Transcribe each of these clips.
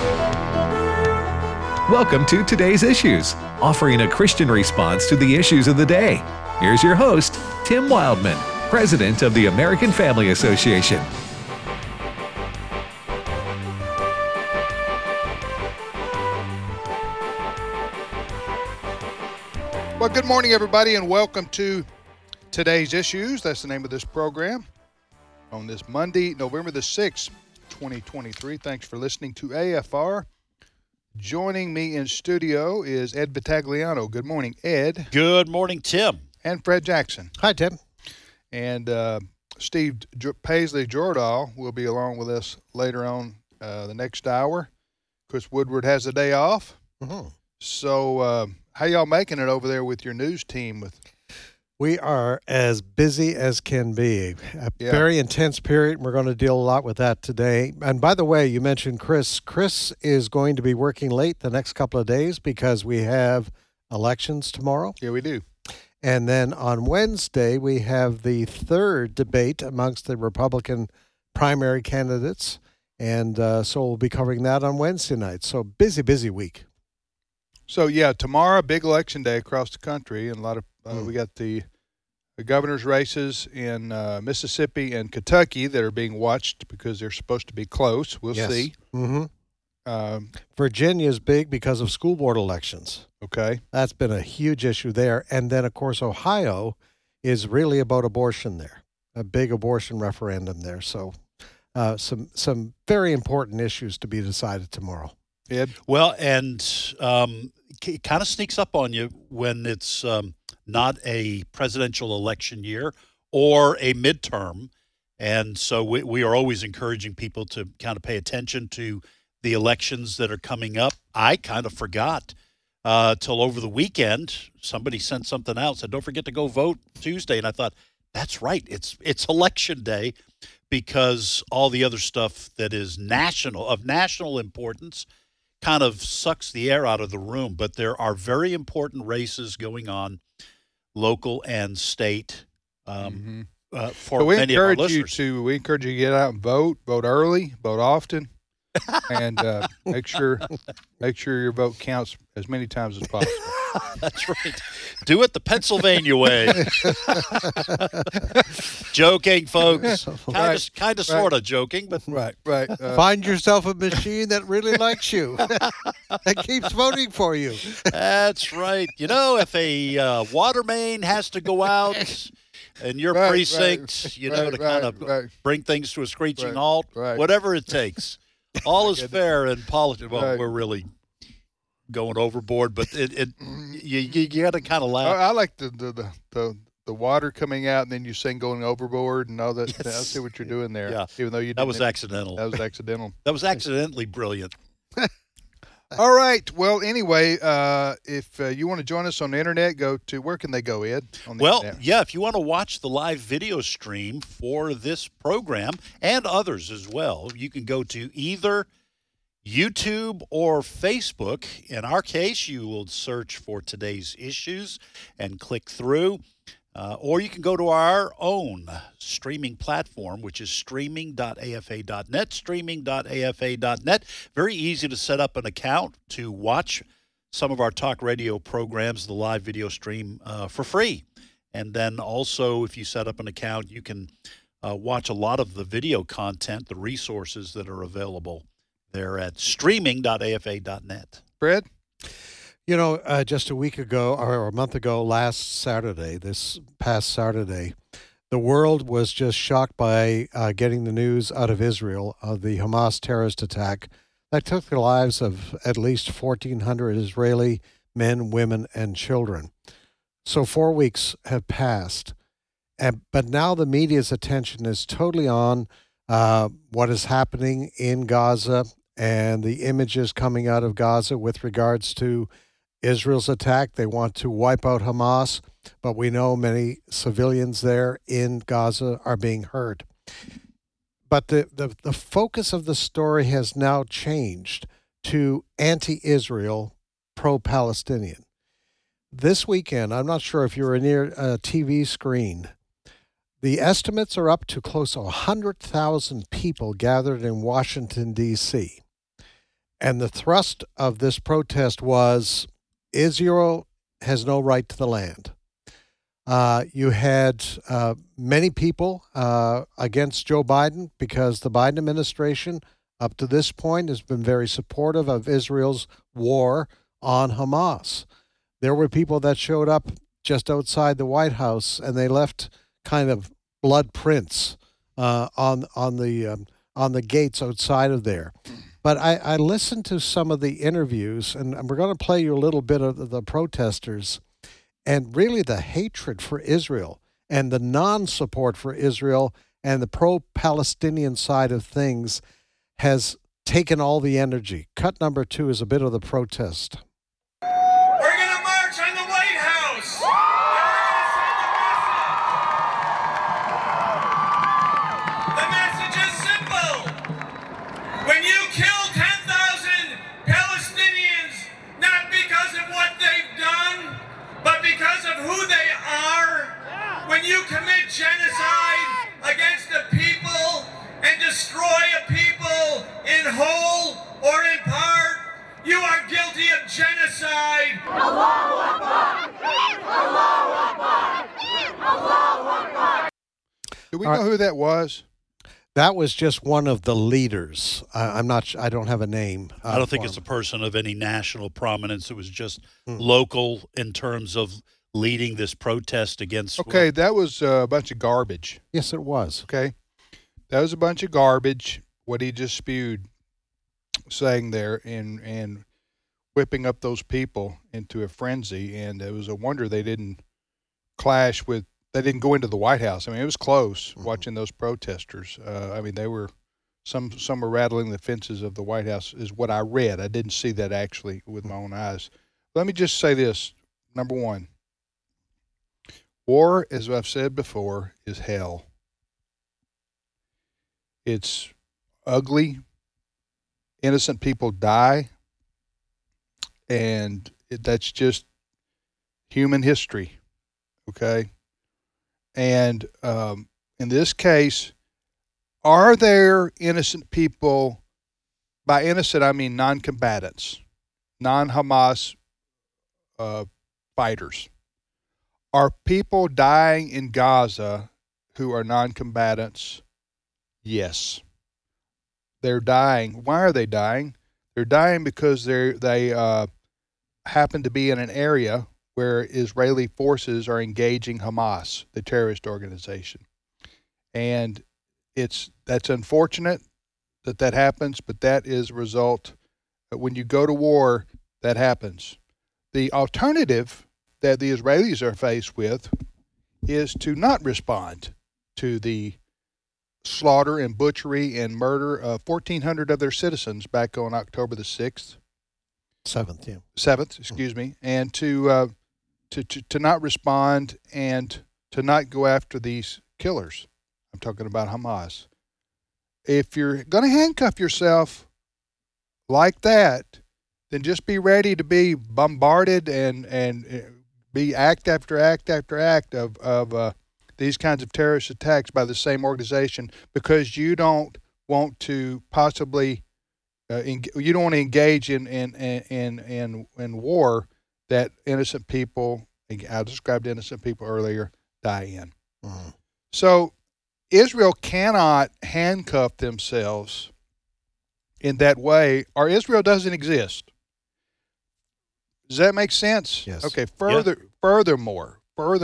Welcome to Today's Issues, offering a Christian response to the issues of the day. Here's your host, Tim Wildman, President of the American Family Association. Well, good morning, everybody, and welcome to Today's Issues. That's the name of this program on this Monday, November the 6th, 2023. Thanks for listening to AFR. Joining me in studio is Ed Vitagliano. Good morning, Ed. Good morning, Tim. And Fred Jackson. Hi, Tim. And Steve Paisley Jordahl will be along with us later on the next hour. Chris Woodward has a day off. Mm-hmm. So how y'all making it over there with your news team? We are as busy as can be. Very intense period. We're going to deal a lot with that today. And by the way, you mentioned Chris. Chris is going to be working late the next couple of days because we have elections tomorrow. Yeah, we do. And then on Wednesday, we have the third debate amongst the Republican primary candidates. And so we'll be covering that on Wednesday night. So busy week. So, yeah, tomorrow, big election day across the country. And a lot of we got the governor's races in Mississippi and Kentucky that are being watched because they're supposed to be close. We'll see. Mm-hmm. Virginia's big because of school board elections. Okay. That's been a huge issue there. And then, of course, Ohio is really about abortion there, a big abortion referendum there. So some very important issues to be decided tomorrow. Ed? Well, and it kind of sneaks up on you when it's not a presidential election year or a midterm. And so we are always encouraging people to kind of pay attention to the elections that are coming up. I kind of forgot till over the weekend. Somebody sent something out, said, don't forget to go vote Tuesday. And I thought, that's right. It's election day, because all the other stuff that is of national importance kind of sucks the air out of the room. But there are very important races going on, local and state, for many of our listeners. We encourage you to get out and vote early, vote often, and make sure your vote counts as many times as possible. That's right. Do it the Pennsylvania way. Joking, folks. Kind of, sort of joking, but right. Find yourself a machine that really likes you, that keeps voting for you. That's right. You know, if a water main has to go out in your precinct, to kind of bring things to a screeching halt, whatever it takes. All is fair in politics. Well, we're really going overboard, but you got to kind of laugh. I like the water coming out, and then you sing "Going Overboard" and all that. Yes. I see what you're doing there. Yeah. Even though you that was accidental. That was accidental. That was accidentally brilliant. All right. Well, anyway, if you want to join us on the internet, where can they go, Ed? If you want to watch the live video stream for this program and others as well, you can go to either YouTube or Facebook. In our case, you will search for Today's Issues and click through. Or you can go to our own streaming platform, which is streaming.afa.net, streaming.afa.net. Very easy to set up an account to watch some of our talk radio programs, the live video stream, for free. And then also, if you set up an account, you can watch a lot of the video content, the resources that are available there at streaming.afa.net. Fred? You know, just a week ago, or a month ago, this past Saturday, the world was just shocked by getting the news out of Israel of the Hamas terrorist attack that took the lives of at least 1,400 Israeli men, women, and children. So 4 weeks have passed, but now the media's attention is totally on what is happening in Gaza and the images coming out of Gaza with regards to Israel's attack. They want to wipe out Hamas, but we know many civilians there in Gaza are being hurt. But the focus of the story has now changed to anti-Israel, pro-Palestinian. This weekend, I'm not sure if you were near a TV screen, the estimates are up to close to 100,000 people gathered in Washington, D.C. And the thrust of this protest was Israel has no right to the land. You had many people against Joe Biden because the Biden administration up to this point has been very supportive of Israel's war on Hamas. There were people that showed up just outside the White House, and they left kind of blood prints on the gates outside of there. But I listened to some of the interviews, and we're going to play you a little bit of the protesters, and really the hatred for Israel and the non-support for Israel and the pro-Palestinian side of things has taken all the energy. Cut number 2 is a bit of the protest. We're going to march on the White House. The message is simple. When you kill 10,000 Palestinians, not because of what they've done, but because of who they are, when you commit genocide against a people and destroy a people in whole or in part, you are guilty of genocide. Allahu Akbar! Allahu Akbar! Allahu Akbar! Do we know who that was? That was just one of the leaders. I'm not. I don't have a name. I don't think for it's a him. person of any national prominence. It was just local in terms of leading this protest against. Okay, that was a bunch of garbage. Yes, it was. Okay, that was a bunch of garbage. What he just spewed, saying there and whipping up those people into a frenzy, and it was a wonder they didn't clash with. They didn't go into the White House. I mean, it was close watching those protesters. I mean, they were some were rattling the fences of the White House, is what I read. I didn't see that actually with my own eyes. Let me just say this: number one, war, as I've said before, is hell. It's ugly. Innocent people die, and that's just human history. Okay. And in this case, are there innocent people? By innocent, I mean non-combatants, non-Hamas fighters. Are people dying in Gaza who are non-combatants? Yes. They're dying. Why are they dying? They're dying because they happen to be in an area where Israeli forces are engaging Hamas, the terrorist organization. And that's unfortunate that happens, but that is a result. When you go to war, that happens. The alternative that the Israelis are faced with is to not respond to the slaughter and butchery and murder of 1,400 of their citizens back on October the 6th. 7th, excuse me, and to not respond and to not go after these killers. I'm talking about Hamas. If you're going to handcuff yourself like that, then just be ready to be bombarded and be act after act after act of these kinds of terrorist attacks by the same organization, because you don't want to possibly you don't want to engage in war that innocent people, I described innocent people earlier, die in. Mm-hmm. So Israel cannot handcuff themselves in that way, or Israel doesn't exist. Does that make sense? Yes. Okay, furthermore,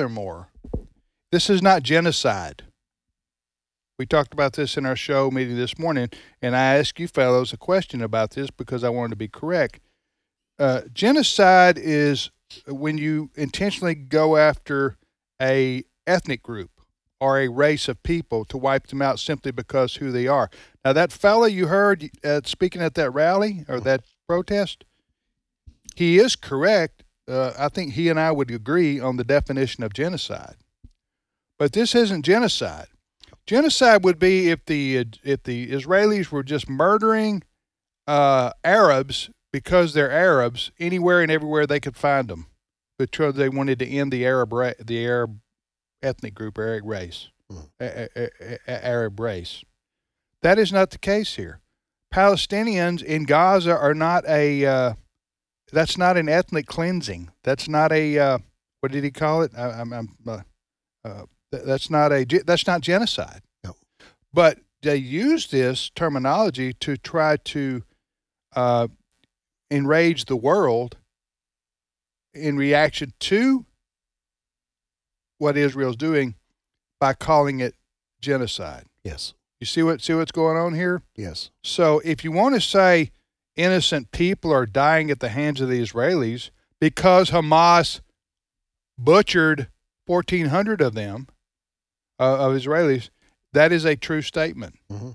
this is not genocide. We talked about this in our show meeting this morning, and I asked you fellows a question about this because I wanted to be correct. Genocide is when you intentionally go after a ethnic group or a race of people to wipe them out simply because who they are. Now, that fellow you heard speaking at that rally or that protest, he is correct. I think he and I would agree on the definition of genocide. But this isn't genocide. Genocide would be if the Israelis were just murdering Arabs because they're Arabs anywhere and everywhere they could find them, because they wanted to end the Arab ethnic group, Arab race. Arab race. That is not the case here. Palestinians in Gaza are not that's not an ethnic cleansing. That's not a what did he call it? That's not genocide. No. But they use this terminology to try to enrage the world in reaction to what Israel's doing by calling it genocide. Yes. You see what's going on here? Yes. So if you want to say innocent people are dying at the hands of the Israelis because Hamas butchered 1,400 of them, of Israelis, that is a true statement. Mm-hmm.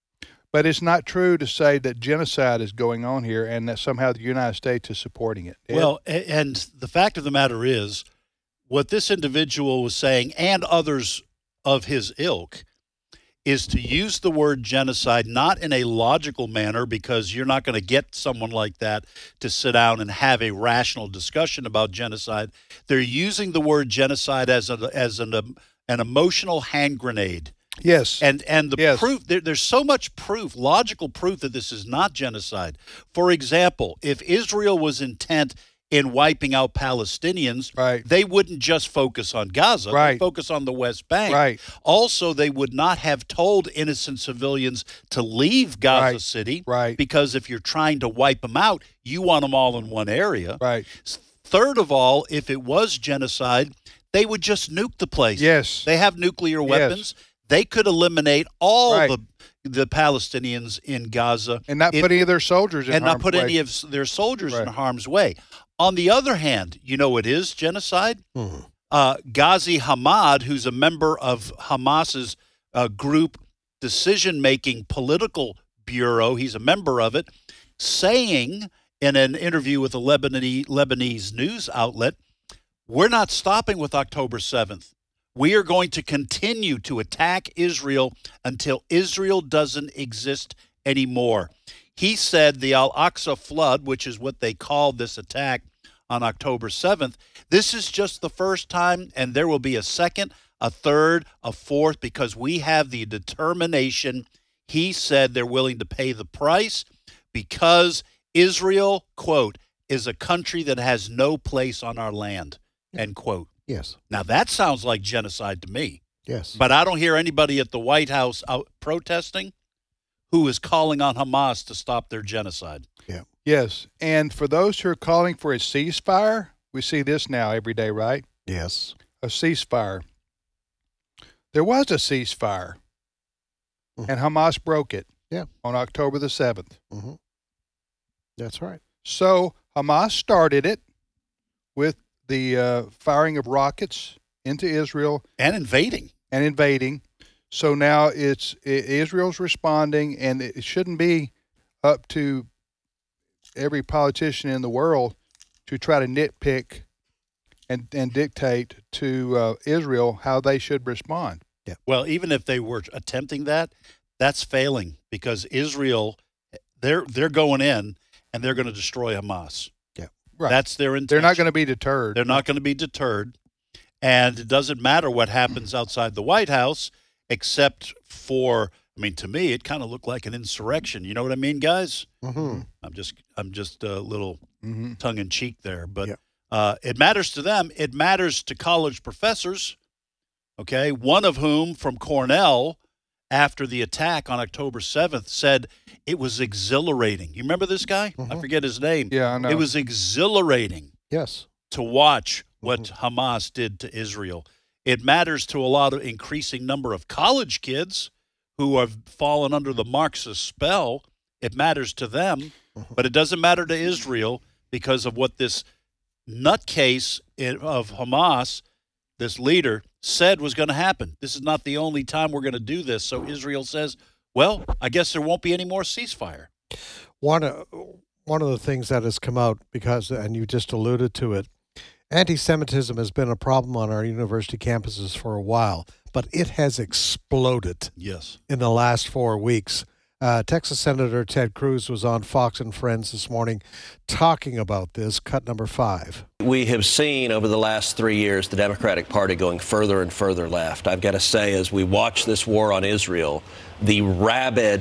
But it's not true to say that genocide is going on here and that somehow the United States is supporting it. Well, and the fact of the matter is, what this individual was saying, and others of his ilk, is to use the word genocide not in a logical manner, because you're not going to get someone like that to sit down and have a rational discussion about genocide. They're using the word genocide as an emotional hand grenade. Yes. And the Yes. proof, there's so much proof, logical proof, that this is not genocide. For example, if Israel was intent in wiping out Palestinians, Right. they wouldn't just focus on Gaza, Right. they'd focus on the West Bank. Right. Also, they would not have told innocent civilians to leave Gaza Right. City, Right. because if you're trying to wipe them out, you want them all in one area. Right. Third of all, if it was genocide, they would just nuke the place. Yes. They have nuclear weapons. They could eliminate all Right. the Palestinians in Gaza And not put any of their soldiers in and not harm's put way. any of their soldiers in Right. harm's way. On the other hand, you know what is genocide? Mm-hmm. Ghazi Hamad, who's a member of Hamas's group decision-making political bureau, he's a member of it, saying in an interview with a Lebanese news outlet, "We're not stopping with October 7th. We are going to continue to attack Israel until Israel doesn't exist anymore." He said the Al-Aqsa flood, which is what they called this attack on October 7th, this is just the first time, and there will be a second, a third, a fourth, because we have the determination. He said they're willing to pay the price because Israel, quote, is a country that has no place on our land, end quote. Yes. Now, that sounds like genocide to me, Yes. but I don't hear anybody at the White House out protesting who is calling on Hamas to stop their genocide. Yes. And for those who are calling for a ceasefire, we see this now every day, right? Yes. A ceasefire. There was a ceasefire, and Hamas broke it. Yeah. On October the 7th. Mm-hmm. That's right. So Hamas started it with the firing of rockets into Israel And invading. and invading. So now Israel's responding, and it shouldn't be up to every politician in the world to try to nitpick and dictate to Israel how they should respond. Well, even if they were attempting that, that's failing, because Israel, they're going in and they're going to destroy Hamas. Right. That's their intention. They're not going to be deterred. They're not going to be deterred. And it doesn't matter what happens outside the White House, except for, I mean, to me, it kind of looked like an insurrection. You know what I mean, guys? Mm-hmm. I'm just a little tongue in cheek there, but Yeah. it matters to them. It matters to college professors. Okay, one of whom from Cornell, after the attack on October 7th, said it was exhilarating. You remember this guy? I forget his name. Yeah, I know. It was exhilarating Yes. to watch what Hamas did to Israel. It matters to a lot of increasing number of college kids who have fallen under the Marxist spell. It matters to them, but it doesn't matter to Israel because of what this nutcase of Hamas, this leader, said was going to happen. This is not the only time we're going to do this. So Israel says, well, I guess there won't be any more ceasefire. One of the things that has come out, because, and you just alluded to it, anti-Semitism has been a problem on our university campuses for a while, but it has exploded Yes. in the last 4 weeks. Texas Senator Ted Cruz was on Fox and Friends this morning talking about this, cut number 5. We have seen over the last 3 years the Democratic Party going further and further left. I've got to say, as we watch this war on Israel, the rabid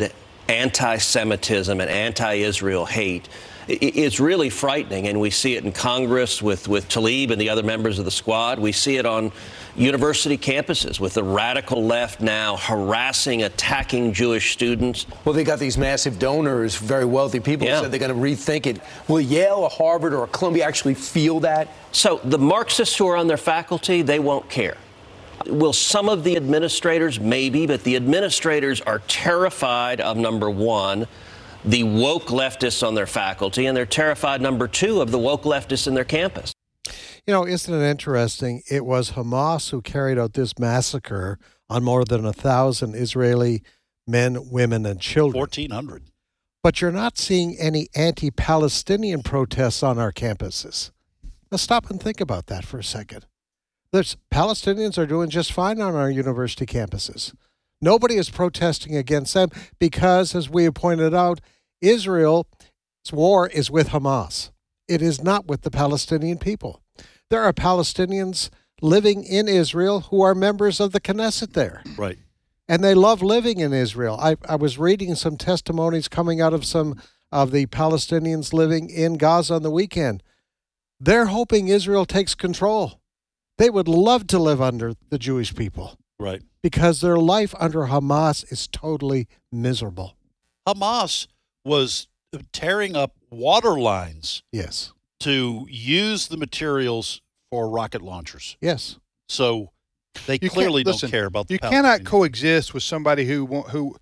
anti-Semitism and anti-Israel hate is really frightening, and we see it in Congress with Tlaib and the other members of the squad. We see it on university campuses with the radical left now harassing, attacking Jewish students. Well, they got these massive donors, very wealthy people who said they're going to rethink it. Will Yale or Harvard or Columbia actually feel that? So the Marxists who are on their faculty, they won't care. Will some of the administrators? Maybe, but the administrators are terrified of, number one, the woke leftists on their faculty, and they're terrified, number two, of the woke leftists in their campus. You know, isn't it interesting? It was Hamas who carried out this massacre on more than 1,000 Israeli men, women, and children. 1,400. But you're not seeing any anti-Palestinian protests on our campuses. Now stop and think about that for a second. Palestinians are doing just fine on our university campuses. Nobody is protesting against them because, as we have pointed out, Israel's war is with Hamas. It is not with the Palestinian people. There are Palestinians living in Israel who are members of the Knesset there. Right. And they love living in Israel. I was reading some testimonies coming out of some of the Palestinians living in Gaza on the weekend. They're hoping Israel takes control. They would love to live under the Jewish people. Right. Because their life under Hamas is totally miserable. Hamas was tearing up water lines. Yes. To use the materials for rocket launchers. Yes. So they clearly don't care about the You cannot coexist with somebody who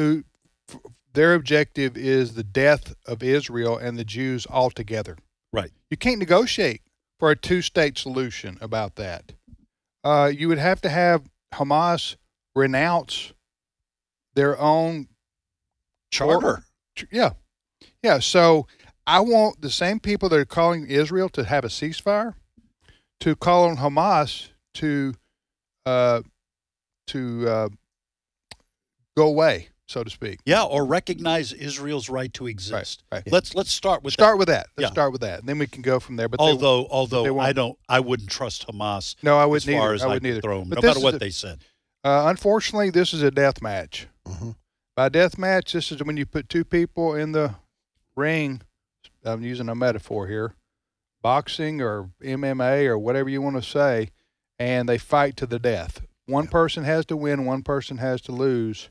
their objective is the death of Israel and the Jews altogether. Right. You can't negotiate for a two-state solution about that. You would have to have Hamas renounce their own charter. Yeah. So I want the same people that are calling Israel to have a ceasefire to call on Hamas to go away, so to speak. Yeah, or recognize Israel's right to exist. Right. Let's start with start with that. Let's Yeah. start with that, and then we can go from there. But although won't. I wouldn't trust Hamas. No, I wouldn't as far either. as I I wouldn't could either. throw them, But no this matter is what a- they said. Unfortunately, this is a death match. Mm-hmm. By death match, this is when you put two people in the ring. I'm using a metaphor here, boxing or MMA or whatever you want to say, and they fight to the death. One person has to win, one person has to lose,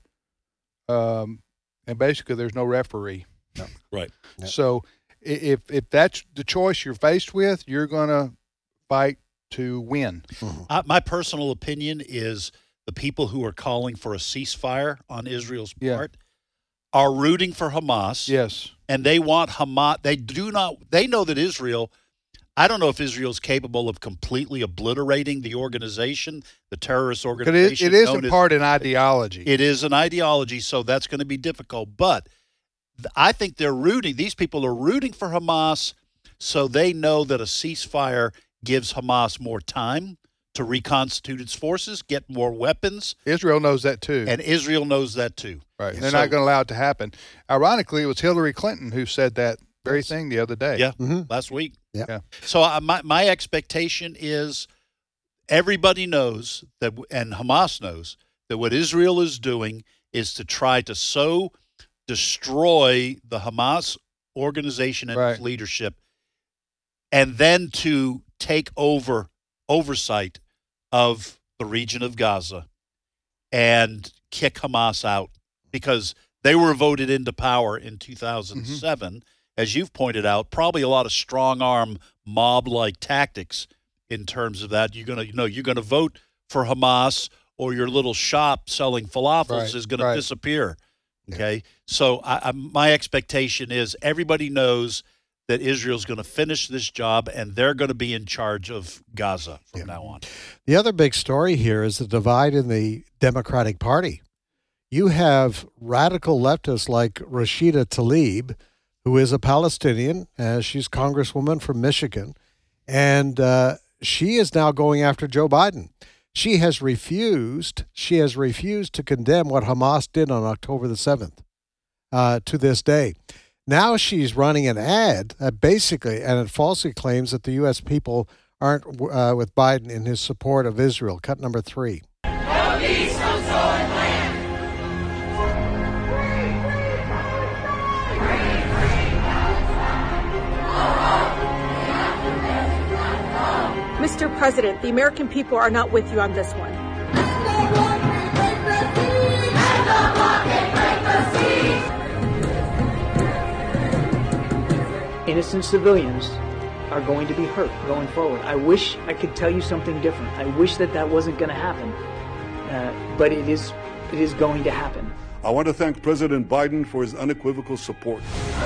and basically there's no referee. No. Right. Yep. So if that's the choice you're faced with, you're going to fight to win. Mm-hmm. My personal opinion is the people who are calling for a ceasefire on Israel's part are rooting for Hamas. Yes. And they want Hamas. They know that Israel, I don't know if Israel's capable of completely obliterating the organization, the terrorist organization. It is in part an ideology. It is an ideology, so that's going to be difficult. But I think these people are rooting for Hamas, so they know that a ceasefire gives Hamas more time to reconstitute its forces, get more weapons. Israel knows that too. And Israel knows that too. Right. They're not going to allow it to happen. Ironically, it was Hillary Clinton who said that very thing the other day. Yeah, Mm-hmm. last week. Yeah. So my expectation is everybody knows that, and Hamas knows, that what Israel is doing is to try to destroy the Hamas organization and its leadership, and then to take oversight of the region of Gaza and kick Hamas out, because they were voted into power in 2007. As you've pointed out, probably a lot of strong-arm mob-like tactics in terms of that. You're gonna vote for Hamas, or your little shop selling falafels is going to disappear. Okay, so my expectation is everybody knows that Israel's going to finish this job, and they're going to be in charge of Gaza from now on. The other big story here is the divide in the Democratic Party. You have radical leftists like Rashida Tlaib, who is a Palestinian. She's Congresswoman from Michigan, and she is now going after Joe Biden. She has refused to condemn what Hamas did on October the 7th to this day. Now she's running an ad that basically, and it falsely claims that the U.S. people aren't with Biden in his support of Israel. Cut number 3. No peace, no soul and land. Mr. President, the American people are not with you on this one. Innocent civilians are going to be hurt going forward. I wish I could tell you something different. I wish that wasn't going to happen, but it is going to happen. I want to thank President Biden for his unequivocal support.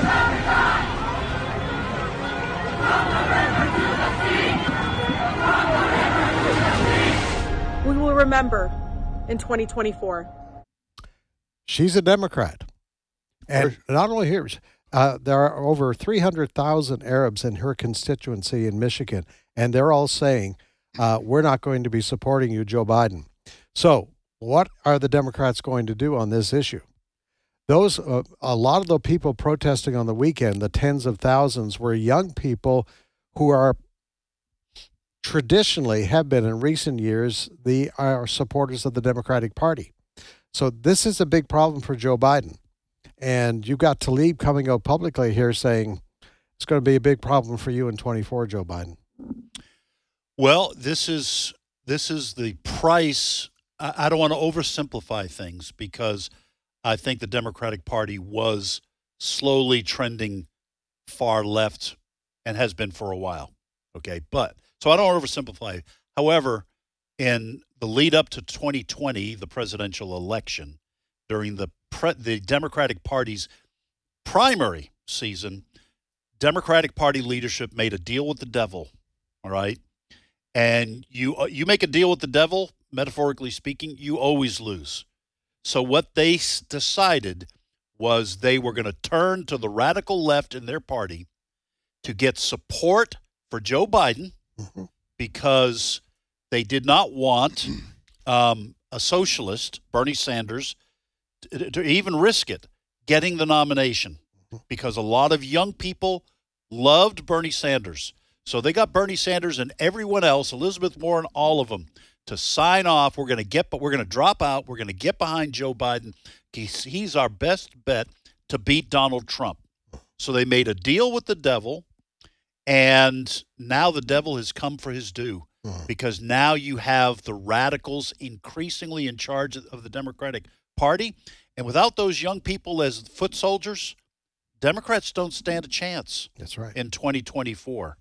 We will remember in 2024. She's a Democrat. And not only here, there are over 300,000 Arabs in her constituency in Michigan, and they're all saying, we're not going to be supporting you, Joe Biden. So what are the Democrats going to do on this issue? Those a lot of the people protesting on the weekend, the tens of thousands, were young people who are traditionally have been in recent years are supporters of the Democratic Party. So this is a big problem for Joe Biden. And you've got Tlaib coming out publicly here saying it's going to be a big problem for you in 24, Joe Biden. Well, this is the price. I don't want to oversimplify things because I think the Democratic Party was slowly trending far left and has been for a while. Okay, so I don't want to oversimplify. However, in the lead up to 2020, the presidential election, during the Democratic Party's primary season, Democratic Party leadership made a deal with the devil, all right? And you make a deal with the devil, metaphorically speaking, you always lose. So what they decided was they were going to turn to the radical left in their party to get support for Joe Biden because they did not want a socialist, Bernie Sanders, to even risk it, getting the nomination, because a lot of young people loved Bernie Sanders. So they got Bernie Sanders and everyone else, Elizabeth Warren, all of them, to sign off. We're going to drop out. We're going to get behind Joe Biden. He's our best bet to beat Donald Trump. So they made a deal with the devil, and now the devil has come for his due. Because now you have the radicals increasingly in charge of the Democratic Party. And without those young people as foot soldiers, Democrats don't stand a chance. That's right. In 2024.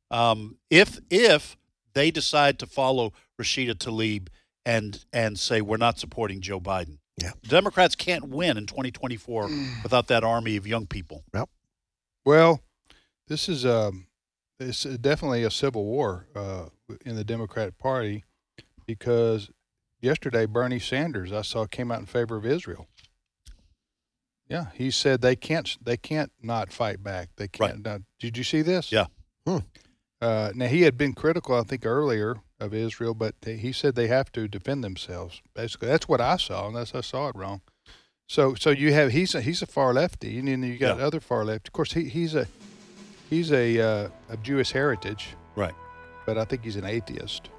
If they decide to follow Rashida Tlaib and say we're not supporting Joe Biden. Yeah. Democrats can't win in 2024 without that army of young people. Yep. Well, this is it's definitely a civil war in the Democratic Party, because yesterday Bernie Sanders, I saw, came out in favor of Israel. Yeah, he said they can't not fight back. They can't. Right. Did you see this? Yeah. Now, he had been critical, I think, earlier of Israel, but he said they have to defend themselves. Basically, that's what I saw, unless I saw it wrong. So you have he's a far lefty, and then you got other far left. Of course, he's a of Jewish heritage, right? But I think he's an atheist.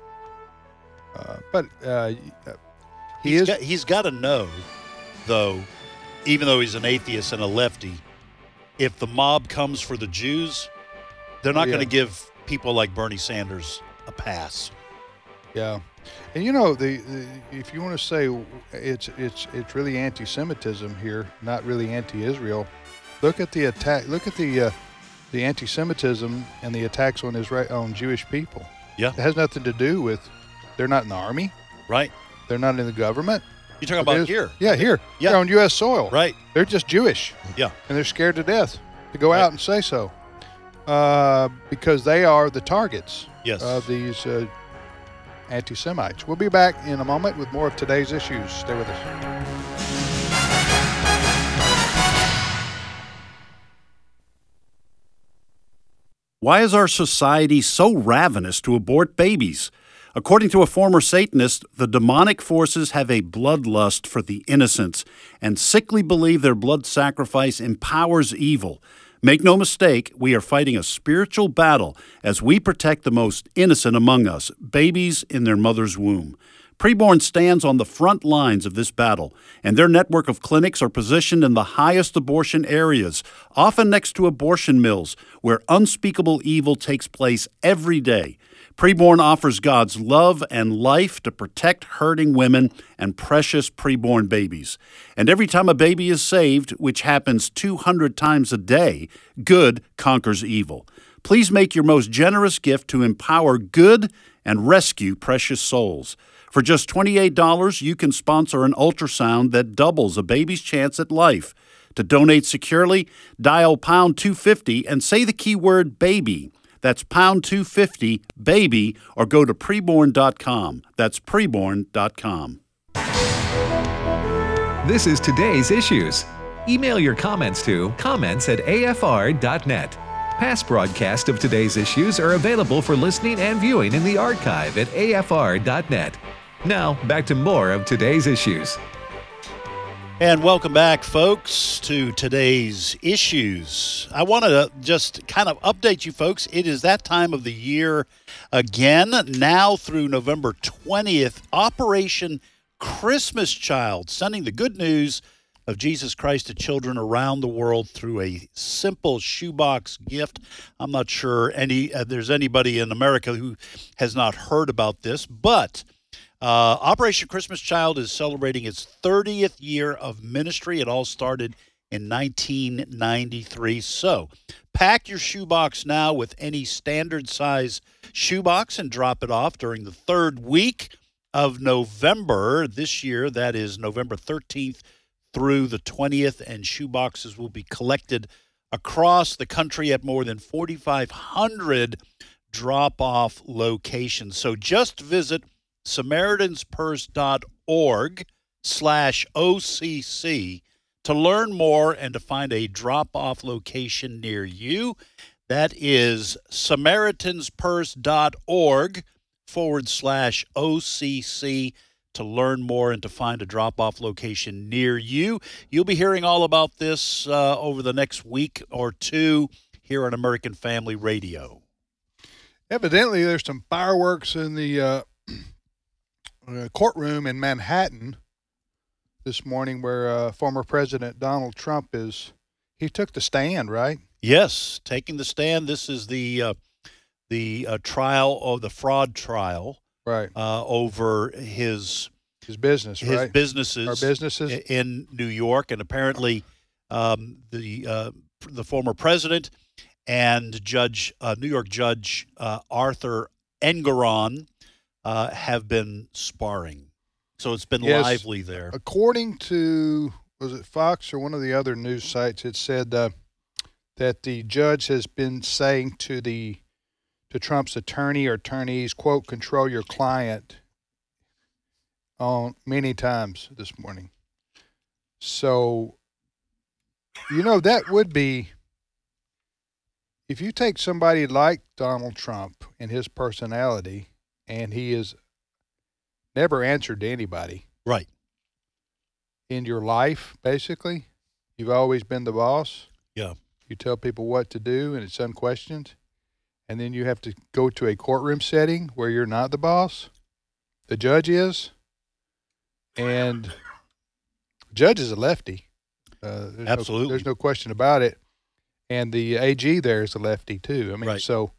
He's got to know, though, even though he's an atheist and a lefty, if the mob comes for the Jews, they're not going to give people like Bernie Sanders a pass. Yeah, and you know if you want to say it's really anti-Semitism here, not really anti-Israel. Look at the attack. Look at the anti-Semitism and the attacks on Jewish people. Yeah, it has nothing to do with they're not in the army, right? They're not in the government. You're talking about here? Yeah, here. Yeah, they're on U.S. soil. Right. They're just Jewish. Yeah, and they're scared to death to go out and say so, because they are the targets of these anti-Semites. We'll be back in a moment with more of today's issues. Stay with us. Why is our society so ravenous to abort babies? According to a former Satanist, the demonic forces have a bloodlust for the innocents and sickly believe their blood sacrifice empowers evil. Make no mistake, we are fighting a spiritual battle as we protect the most innocent among us, babies in their mother's womb. Preborn stands on the front lines of this battle, and their network of clinics are positioned in the highest abortion areas, often next to abortion mills, where unspeakable evil takes place every day. Preborn offers God's love and life to protect hurting women and precious preborn babies. And every time a baby is saved, which happens 200 times a day, good conquers evil. Please make your most generous gift to empower good and rescue precious souls. For just $28, you can sponsor an ultrasound that doubles a baby's chance at life. To donate securely, dial pound 250 and say the keyword baby. That's pound 250 baby, or go to preborn.com. That's preborn.com. This is Today's Issues. Email your comments to comments@afr.net. Past broadcasts of Today's Issues are available for listening and viewing in the archive at afr.net. Now, back to more of Today's Issues. And welcome back, folks, to Today's Issues. I want to just kind of update you, folks. It is that time of the year again, now through November 20th, Operation Christmas Child, sending the good news of Jesus Christ to children around the world through a simple shoebox gift. I'm not sure there's anybody in America who has not heard about this, but Operation Christmas Child is celebrating its 30th year of ministry. It all started in 1993. So pack your shoebox now with any standard size shoebox and drop it off during the third week of November this year. That is November 13th through the 20th, and shoeboxes will be collected across the country at more than 4,500 drop-off locations. So just visit SamaritansPurse.org/OCC to learn more and to find a drop-off location near you. That is SamaritansPurse.org/OCC to learn more and to find a drop-off location near you. You'll be hearing all about this over the next week or two here on American Family Radio. Evidently, there's some fireworks in the courtroom in Manhattan this morning where former President Donald Trump he took the stand, right? Yes, taking the stand. This is the trial, of the fraud trial, right? Over his business, right? businesses in New York, and apparently the former president and New York Judge Arthur Engoron have been sparring. So it's been lively there. According to, was it Fox or one of the other news sites, it said that the judge has been saying to Trump's attorney or attorneys, quote, control your client, on many times this morning. So, that would be, if you take somebody like Donald Trump and his personality, and he has never answered to anybody. Right. In your life, basically, you've always been the boss. Yeah. You tell people what to do, and it's unquestioned. And then you have to go to a courtroom setting where you're not the boss. The judge is. And the judge is a lefty. Absolutely. There's no question about it. And the AG there is a lefty, too. I mean, right. So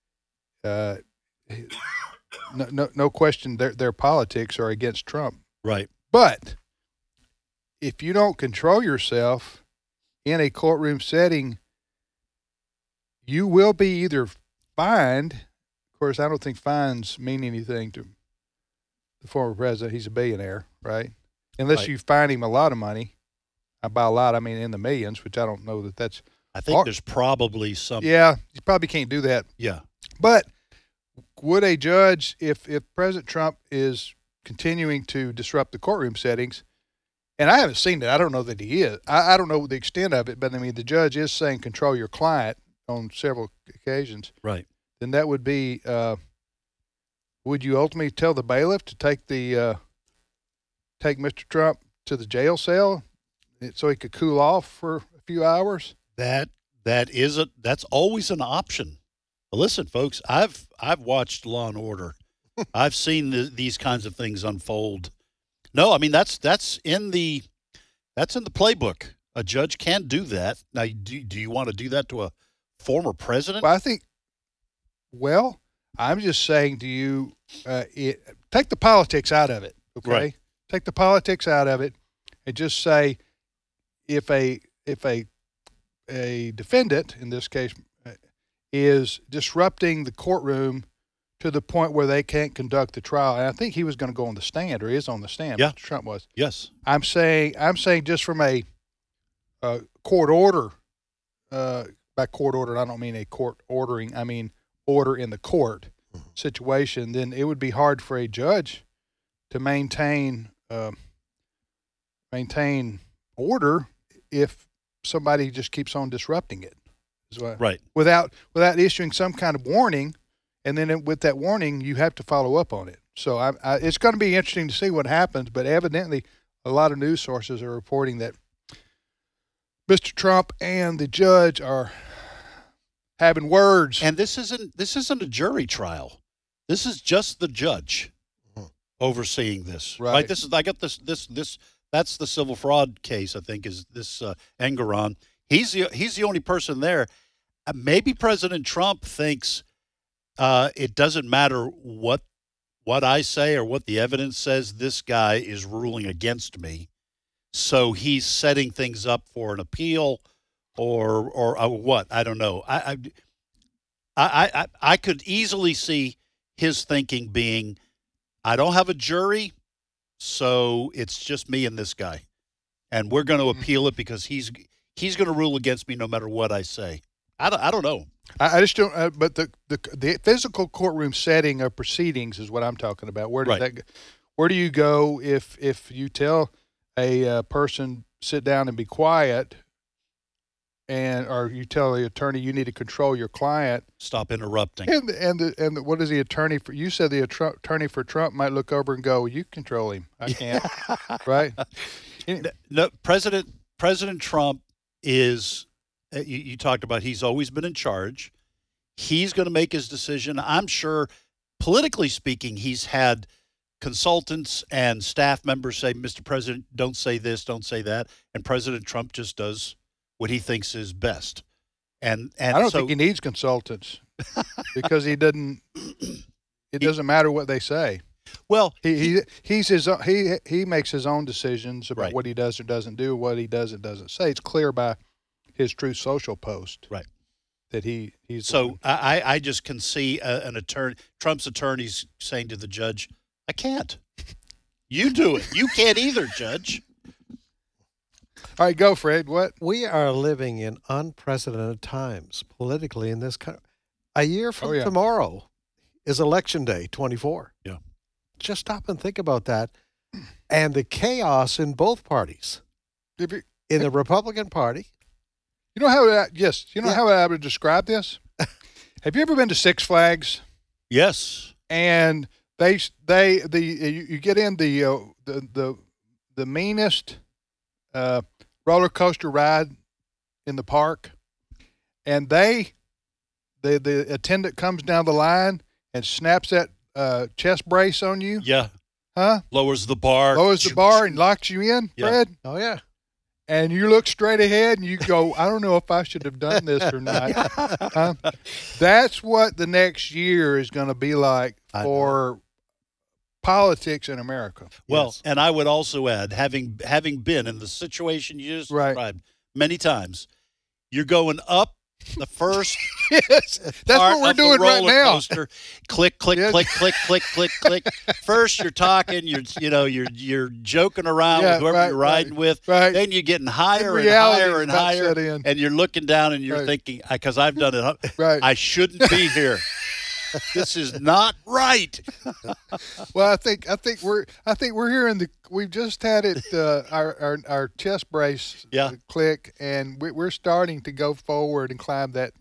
no question their politics are against Trump. Right. But if you don't control yourself in a courtroom setting, you will be either fined. Of course, I don't think fines mean anything to the former president. He's a billionaire, right? Unless you fine him a lot of money. By a lot, I mean in the millions, which I don't know that's. I think there's probably some. Yeah, you probably can't do that. Yeah. But would a judge, if President Trump is continuing to disrupt the courtroom settings, and I haven't seen it, I don't know that he is. I don't know the extent of it, but I mean, the judge is saying control your client on several occasions. Right. Then that would be, would you ultimately tell the bailiff to take Mr. Trump to the jail cell so he could cool off for a few hours? That's always an option. But listen, folks, I've watched Law and Order. I've seen these kinds of things unfold. No, I mean that's in the playbook. A judge can do that. Now, do you want to do that to a former president? Well, I'm just saying to you, take the politics out of it, okay? Right. Take the politics out of it, and just say, if a defendant, in this case, is disrupting the courtroom to the point where they can't conduct the trial, and I think he was going to go on the stand, or is on the stand. Yeah. Mr. Trump was. Yes. I'm saying just from a court order. By court order, I don't mean a court ordering. I mean order in the court situation. Then it would be hard for a judge to maintain order if somebody just keeps on disrupting it. Right. Without issuing some kind of warning, and then with that warning, you have to follow up on it. So it's going to be interesting to see what happens. But evidently, a lot of news sources are reporting that Mr. Trump and the judge are having words. And this isn't a jury trial. This is just the judge overseeing this. Right. This is, I got this that's the civil fraud case, I think, is this Engoron. He's the only person there. Maybe President Trump thinks it doesn't matter what I say or what the evidence says. This guy is ruling against me, so he's setting things up for an appeal or what? I don't know. I could easily see his thinking being, I don't have a jury, so it's just me and this guy, and we're going to appeal it because he's going to rule against me no matter what I say. I don't know. I just don't. But the physical courtroom setting of proceedings is what I'm talking about. Where does that go? Where do you go if you tell a person sit down and be quiet, or you tell the attorney you need to control your client, stop interrupting, and what is the attorney for? You said the attorney for Trump might look over and go, "You control him. I can't." Right? No, President Trump is. You talked about he's always been in charge. He's going to make his decision. I'm sure, politically speaking, he's had consultants and staff members say, Mr. President, don't say this, don't say that. And President Trump just does what he thinks is best. And I don't think he needs consultants because he doesn't. It doesn't matter what they say. Well, he makes his own decisions about what he does or doesn't do, what he does and doesn't say. It's clear by his Truth Social post, right? That he's so. I just can see an attorney, Trump's attorneys, saying to the judge, "I can't. You do it. You can't either, Judge." All right, go, Fred. What? We are living in unprecedented times politically in this country. A year from tomorrow is Election Day 24. Yeah. Just stop and think about that, and the chaos in both parties. In the Republican Party. You know how? You know how I would describe this. Have you ever been to Six Flags? Yes. And you get in the meanest roller coaster ride in the park, and the attendant comes down the line and snaps that chest brace on you. Yeah. Huh? Lowers the bar and locks you in, Fred. Oh yeah. And you look straight ahead and you go, I don't know if I should have done this or not. That's what the next year is going to be like for politics in America. Well, and I would also add, having been in the situation you just described many times, you're going up the first that's what we're doing right now. Coaster. Click, click, click, click, click, click, click. First, you're talking, you're joking around with whoever you're riding with. Right. Then you're getting higher and higher and higher, and you're looking down and you're thinking, because I've done it, I shouldn't be here. This is not right. Well, I think we're here we've just had it our chest brace click, and we're starting to go forward and climb that.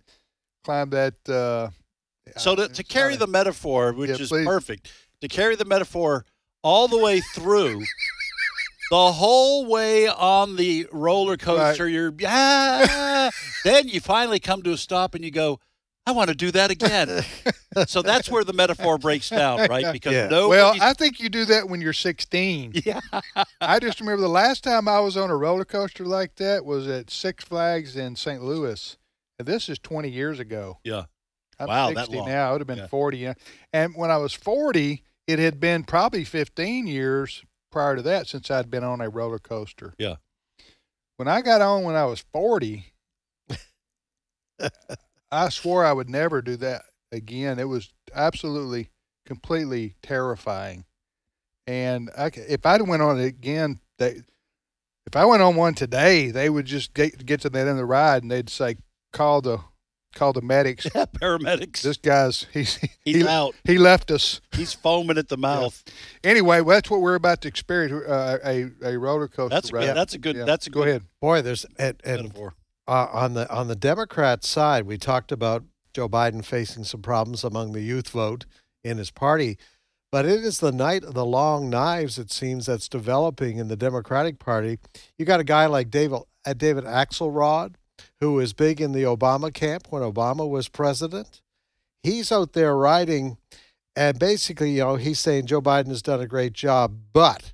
So to carry the metaphor, which is perfect, to carry the metaphor all the way through. The whole way on the roller coaster, you're then you finally come to a stop and you go, I want to do that again. So that's where the metaphor breaks down, right? Because I think you do that when you're 16. Yeah. I just remember the last time I was on a roller coaster like that was at Six Flags in St. Louis. And this is 20 years ago. Yeah. I'm 60 now. It would have been 40. And when I was 40, it had been probably 15 years prior to that since I'd been on a roller coaster. Yeah. When I got on when I was 40, I swore I would never do that again. It was absolutely, completely terrifying. And if I'd went on it again, if I went on one today, they would just get to the end of the ride and they'd say, call the medics. Yeah, paramedics. This guy's he's out. He left us. He's foaming at the mouth. Yeah. Anyway, well, that's what we're about to experience. A roller coaster ride. That's a good. Yeah. That's a go good ahead. Boy, there's metaphor. On the Democrat side, we talked about Joe Biden facing some problems among the youth vote in his party, but it is the night of the long knives, it seems, that's developing in the Democratic Party. You got a guy like David Axelrod, who was big in the Obama camp when Obama was president. He's out there writing, and basically, he's saying Joe Biden has done a great job, but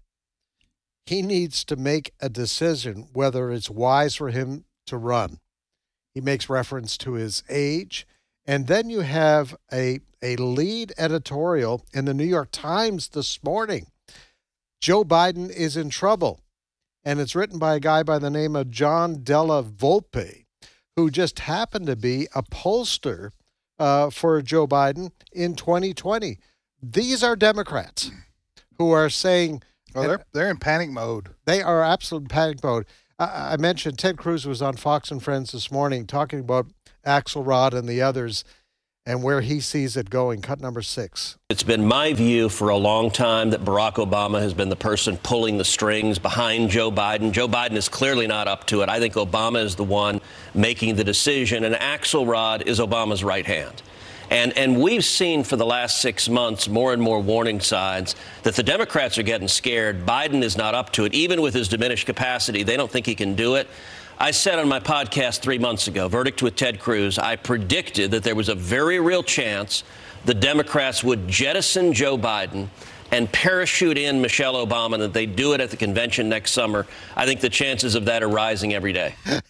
he needs to make a decision whether it's wise for him to run. He makes reference to his age. And then you have a lead editorial in the New York Times this morning. Joe Biden is in trouble. And it's written by a guy by the name of John Della Volpe, who just happened to be a pollster for Joe Biden in 2020. These are Democrats who are saying... Well, they're in panic mode. They are absolute panic mode. I mentioned Ted Cruz was on Fox and Friends this morning talking about Axelrod and the others and where he sees it going. Cut number 6. It's been my view for a long time that Barack Obama has been the person pulling the strings behind Joe Biden. Joe Biden is clearly not up to it. I think Obama is the one making the decision, and Axelrod is Obama's right hand. And we've seen for the last 6 months more and more warning signs that the Democrats are getting scared. Biden is not up to it. Even with his diminished capacity, they don't think he can do it. I said on my podcast 3 months ago, Verdict with Ted Cruz, I predicted that there was a very real chance the Democrats would jettison Joe Biden and parachute in Michelle Obama, and that they'd do it at the convention next summer. I think the chances of that are rising every day.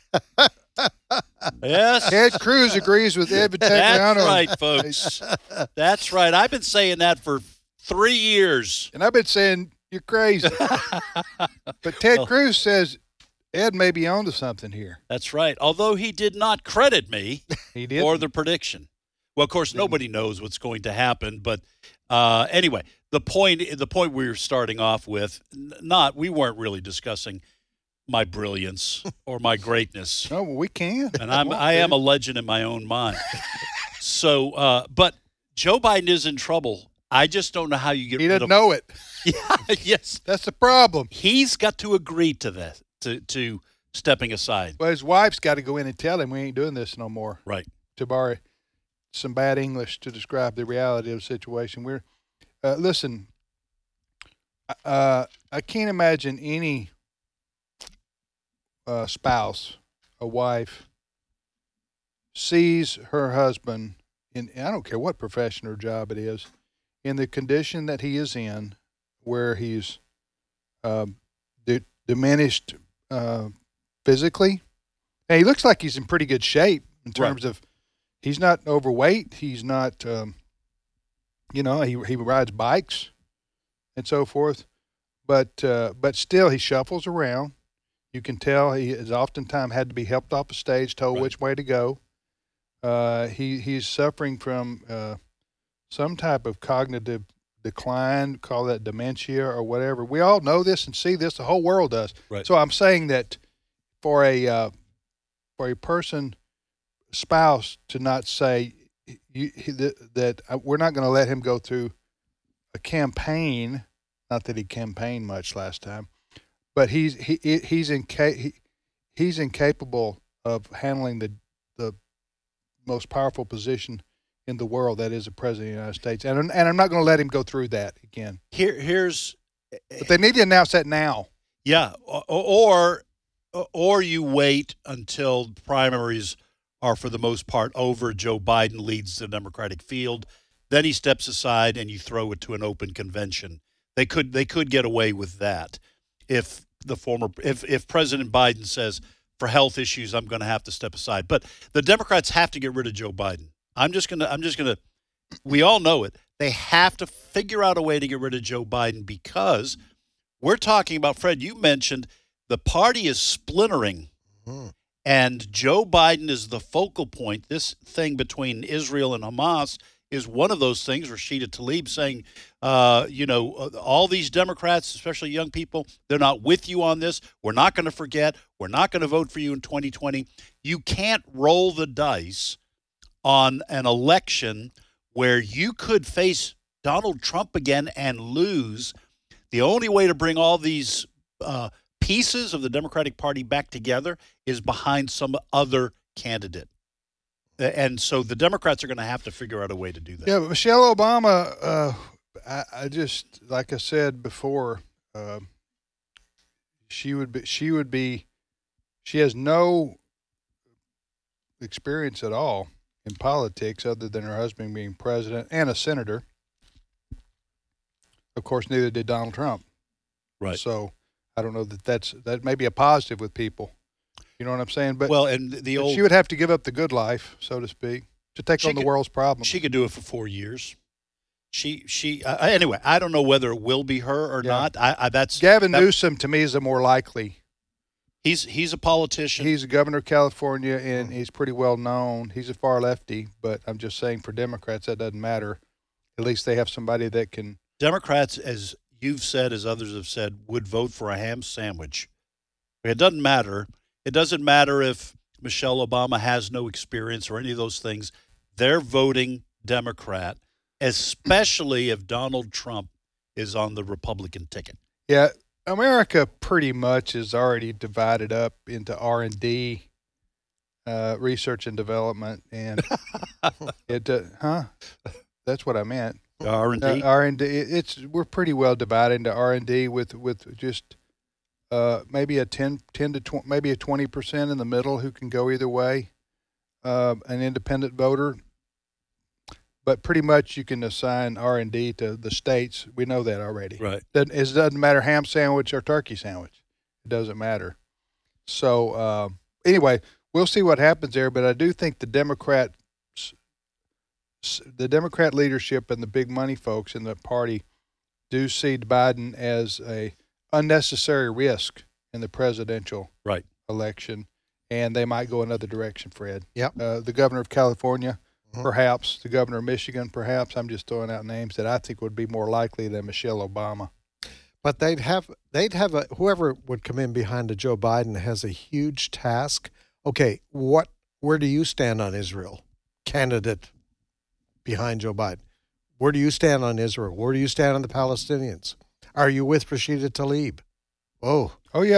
Yes. Ted Cruz agrees with Ed Vitagliano. That's right, folks. That's right. I've been saying that for 3 years. And I've been saying, you're crazy. But Ted Cruz says Ed may be onto something here. That's right. Although he did not credit me for the prediction. Well, of course, nobody knows what's going to happen. But anyway, the point we were starting off with, we weren't really discussing my brilliance or my greatness. Oh, well, we can. And I am a legend in my own mind. So, but Joe Biden is in trouble. I just don't know how you get rid of him. He doesn't know it. Yeah, yes. That's the problem. He's got to agree to that, to stepping aside. Well, his wife's got to go in and tell him we ain't doing this no more. Right. To borrow some bad English to describe the reality of the situation. Listen, I can't imagine any spouse, a wife, sees her husband in, I don't care what profession or job it is, in the condition that he is in, where he's diminished physically. And he looks like he's in pretty good shape in terms of he's not overweight. He's not, he rides bikes and so forth. But still, he shuffles around. You can tell he has oftentimes had to be helped off the stage, told which way to go. He's suffering from some type of cognitive decline, call that dementia or whatever. We all know this and see this. The whole world does. Right. So I'm saying that for a spouse to not say that we're not going to let him go through a campaign. Not that he campaigned much last time. But he's incapable of handling the most powerful position in the world, that is the president of the United States, and I'm not going to let him go through that again. But they need to announce that now. Yeah, or you wait until primaries are for the most part over. Joe Biden leads the Democratic field, then he steps aside and you throw it to an open convention. They could get away with that. If President Biden says, for health issues, I'm going to have to step aside. But the Democrats have to get rid of Joe Biden. I'm just gonna. We all know it. They have to figure out a way to get rid of Joe Biden because we're talking about, Fred, you mentioned the party is splintering. Mm-hmm. And Joe Biden is the focal point. This thing between Israel and Hamas is one of those things. Rashida Tlaib saying, all these Democrats, especially young people, they're not with you on this. We're not going to forget. We're not going to vote for you in 2020. You can't roll the dice on an election where you could face Donald Trump again and lose. The only way to bring all these pieces of the Democratic Party back together is behind some other candidate. And so the Democrats are going to have to figure out a way to do that. Yeah, but Michelle Obama, I just, like I said before, she has no experience at all in politics other than her husband being president and a senator. Of course, neither did Donald Trump. Right. So I don't know that may be a positive with people. You know what I'm saying? But she would have to give up the good life, so to speak, to take on the world's problems. She could do it for 4 years. Anyway, I don't know whether it will be her or not. Gavin Newsom to me is the more likely. He's a politician. He's a governor of California, and he's pretty well known. He's a far lefty, but I'm just saying for Democrats that doesn't matter. At least they have somebody that can. Democrats, as you've said, as others have said, would vote for a ham sandwich. It doesn't matter. It doesn't matter if Michelle Obama has no experience or any of those things. They're voting Democrat, especially if Donald Trump is on the Republican ticket. Yeah, America pretty much is already divided up into R&D, research and development, and that's what I meant. R&D. R&D. We're pretty well divided into R&D with just maybe a 10 to 20, maybe a 20% in the middle who can go either way, an independent voter. But pretty much you can assign R&D to the states. We know that already. Right. It doesn't matter ham sandwich or turkey sandwich. It doesn't matter. So anyway, we'll see what happens there. But I do think the Democrat leadership and the big money folks in the party do see Biden as a unnecessary risk in the presidential election, and they might go another direction, Fred. Yep. The governor of California, perhaps, the governor of Michigan, perhaps. I'm just throwing out names that I think would be more likely than Michelle Obama. But they'd have whoever would come in behind a Joe Biden has a huge task. Okay, where do you stand on Israel? Candidate behind Joe Biden. Where do you stand on Israel? Where do you stand on the Palestinians? Are you with Rashida Tlaib? Oh yeah,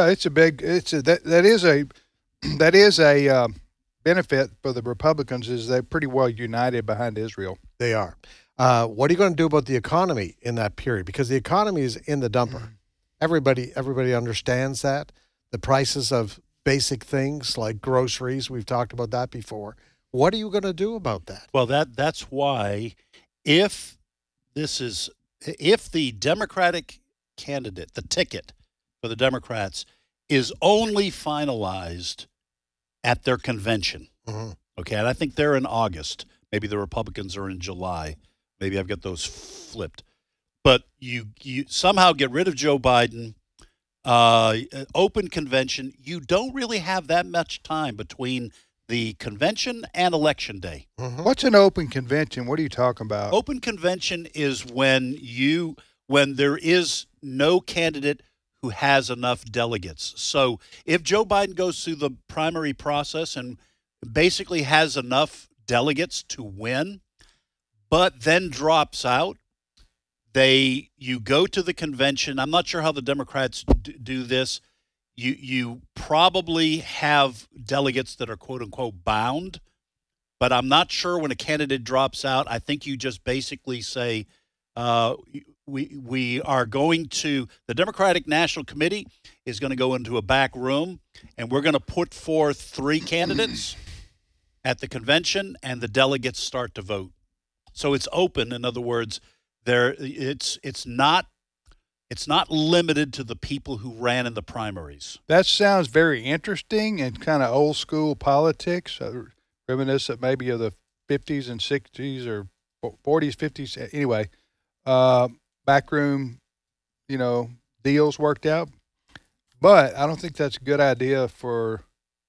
that is a benefit for the Republicans is they're pretty well united behind Israel. They are. What are you going to do about the economy in that period? Because the economy is in the dumper. Everybody understands that. The prices of basic things like groceries, we've talked about that before. What are you going to do about that? Well, that's why if the Democratic candidate, the ticket for the Democrats, is only finalized at their convention. Mm-hmm. Okay, and I think they're in August. Maybe the Republicans are in July. Maybe I've got those flipped. But you somehow get rid of Joe Biden, open convention. You don't really have that much time between the convention and election day. Mm-hmm. What's an open convention? What are you talking about? Open convention is when there is no candidate who has enough delegates. So if Joe Biden goes through the primary process and basically has enough delegates to win, but then drops out, you go to the convention. I'm not sure how the Democrats do this. You probably have delegates that are quote unquote bound, but I'm not sure when a candidate drops out. I think you just basically say, we are going to, the Democratic National Committee is going to go into a back room and we're going to put forth 3 candidates at the convention and the delegates start to vote. So it's open. In other words, it's not limited to the people who ran in the primaries. That sounds very interesting and kind of old school politics, reminiscent maybe of the 50s and 60s or 40s, 50s. Anyway, backroom, deals worked out. But I don't think that's a good idea for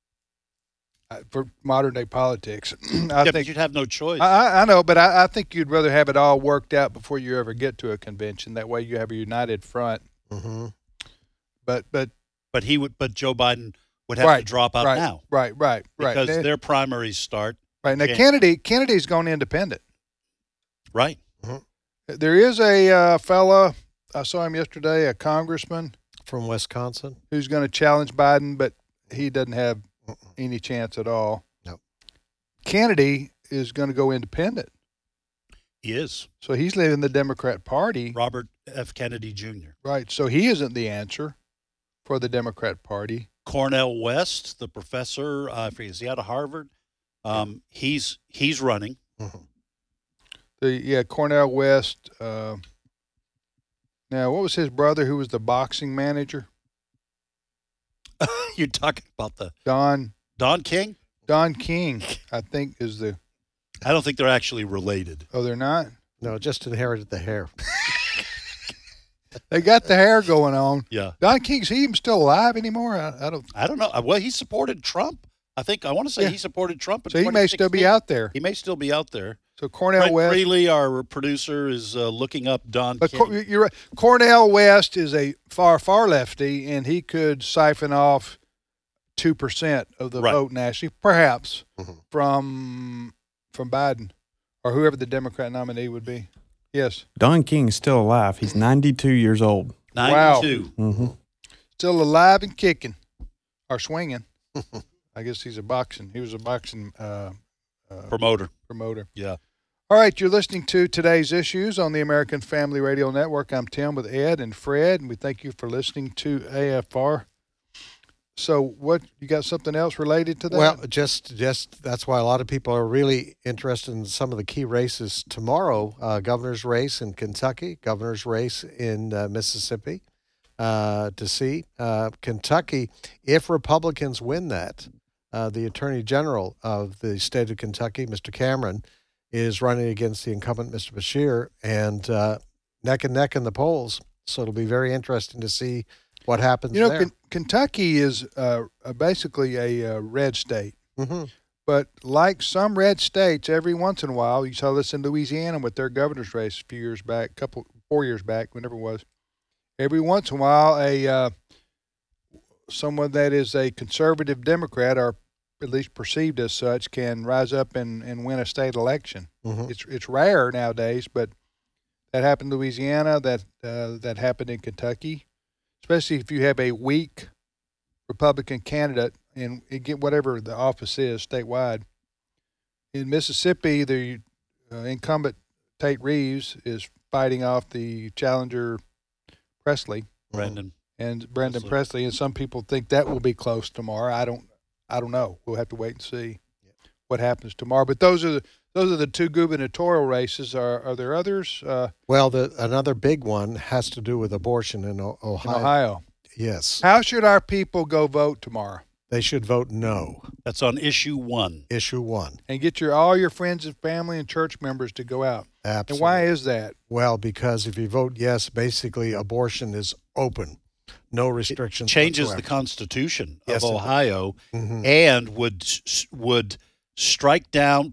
modern day politics. I think but you'd have no choice. I know, but I think you'd rather have it all worked out before you ever get to a convention. That way, you have a united front. Mm-hmm. But Joe Biden would have to drop out now. Right. Because their primaries start. Right now, Kennedy's gone independent. Right. Mm-hmm. There is a fella, I saw him yesterday, a congressman from Wisconsin, who's going to challenge Biden, but he doesn't have any chance at all. No. Kennedy is going to go independent. He is. So he's leaving the Democrat Party. Robert F. Kennedy Jr. Right. So he isn't the answer for the Democrat Party. Cornel West, the professor, I forget, is he out of Harvard? He's running. Mm-hmm. Cornel West. Now, what was his brother who was the boxing manager? You're talking about the Don King? Don King, I think, is the. I don't think they're actually related. Oh, they're not? No, just inherited the hair. They got the hair going on. Yeah. Don King's he even still alive anymore? I don't know. Well, he supported Trump. I want to say he supported Trump. So he may still be out there. He may still be out there. So Cornel Brent West. Greeley, our producer, is looking up Don King. You're right. Cornel West is a far lefty, and he could siphon off 2% of the vote nationally, perhaps, from Biden or whoever the Democrat nominee would be. Yes. Don King's still alive. He's 92 years old. 92. Wow. Mm-hmm. Still alive and kicking or swinging. I guess he was a boxing promoter. Yeah. All right, you're listening to Today's Issues on the American Family Radio Network. I'm Tim with Ed and Fred, and we thank you for listening to AFR. So what, you got something else related to that? Well, just that's why a lot of people are really interested in some of the key races tomorrow. Governor's race in Kentucky, governor's race in Mississippi to see. Kentucky, if Republicans win that, the Attorney General of the state of Kentucky, Mr. Cameron, is running against the incumbent, Mr. Beshear, and neck and neck in the polls. So it'll be very interesting to see what happens there. Kentucky is basically a red state. Mm-hmm. But like some red states, every once in a while, you saw this in Louisiana with their governor's race a few years back, 4 years back, whenever it was. Every once in a while, someone that is a conservative Democrat, or at least perceived as such, can rise up and win a state election. Mm-hmm. It's rare nowadays, but that happened in Louisiana. That happened in Kentucky, especially if you have a weak Republican candidate and get whatever the office is statewide. In Mississippi, the incumbent Tate Reeves is fighting off the challenger Presley, Brendan Presley, and some people think that will be close tomorrow. I don't know. We'll have to wait and see what happens tomorrow. But those are the two gubernatorial races. Are there others? Well, another big one has to do with abortion in Ohio. In Ohio. Yes. How should our people go vote tomorrow? They should vote no. That's on issue 1. Issue 1. And get all your friends and family and church members to go out. Absolutely. And why is that? Well, because if you vote yes, basically abortion is open. No restrictions. It changes whatsoever. the Constitution of Yes, Ohio mm-hmm. and would strike down,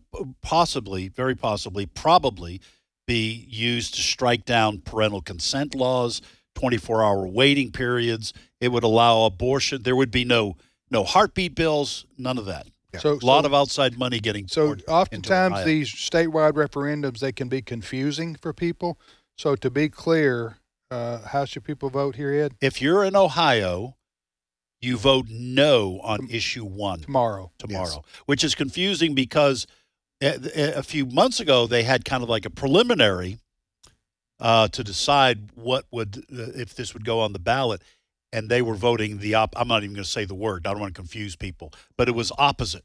very possibly, probably be used to strike down parental consent laws, 24-hour waiting periods. It would allow abortion. There would be no heartbeat bills, none of that. Yeah. A lot of outside money getting poured into oftentimes Ohio. these statewide referendums, they can be confusing for people. So to be clear, how should people vote here, Ed? If you're in Ohio, you vote no on issue 1 tomorrow, yes. Which is confusing because a few months ago they had kind of like a preliminary to decide what would if this would go on the ballot, and they were voting I'm not even going to say the word. I don't want to confuse people, but it was opposite.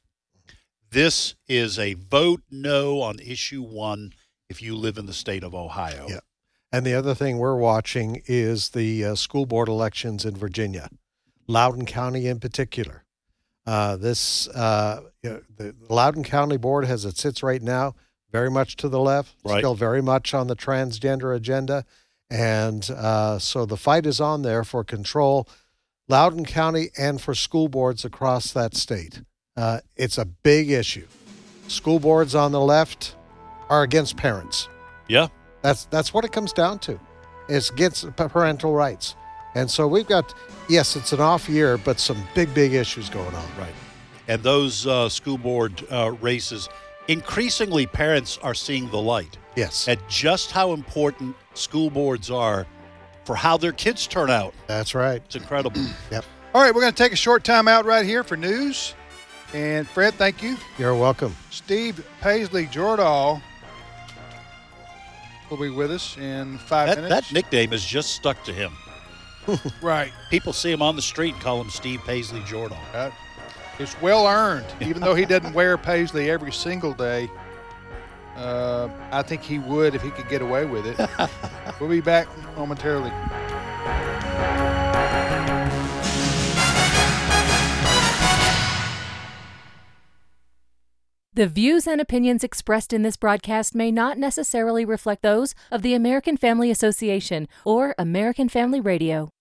This is a vote no on issue 1 if you live in the state of Ohio. Yeah. And the other thing we're watching is the school board elections in Virginia, Loudoun County in particular. The Loudoun County Board, as it sits right now, very much to the left, still very much on the transgender agenda. And so the fight is on there for control, Loudoun County and for school boards across that state. It's a big issue. School boards on the left are against parents. Yeah. That's what it comes down to. It's against parental rights. And so we've got, yes, it's an off year, but some big issues going on. Right. And those school board races, increasingly parents are seeing the light. Yes. At just how important school boards are for how their kids turn out. That's right. It's incredible. Yep. All right, we're going to take a short time out right here for news. And Fred, thank you. You're welcome. Steve Paisley-Jordahl will be with us in 5 minutes. That nickname is just stuck to him. Right. People see him on the street and call him Steve Paisley-Jordahl. It's well earned, even though he doesn't wear Paisley every single day. I think he would if he could get away with it. We'll be back momentarily. The views and opinions expressed in this broadcast may not necessarily reflect those of the American Family Association or American Family Radio.